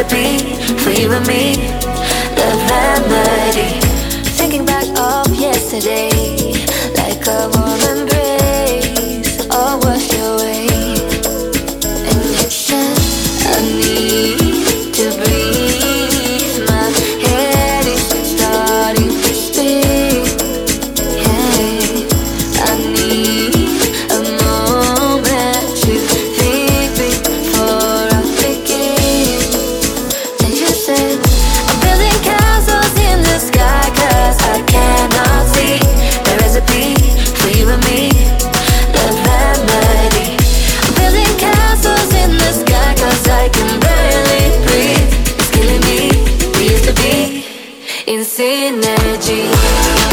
recipe for you and me. The remedy. Thinking back of yesterday, like a warm embrace, all wash away. And you said I need to breathe. My head is starting to spin. Hey, I need a moment to think before I begin. And you said I'm building castles in the sky, 'cause I cannot see the recipe for you and me. The remedy. I'm building castles in the sky, 'cause I can barely breathe. It's killing me. We used to be in synergy.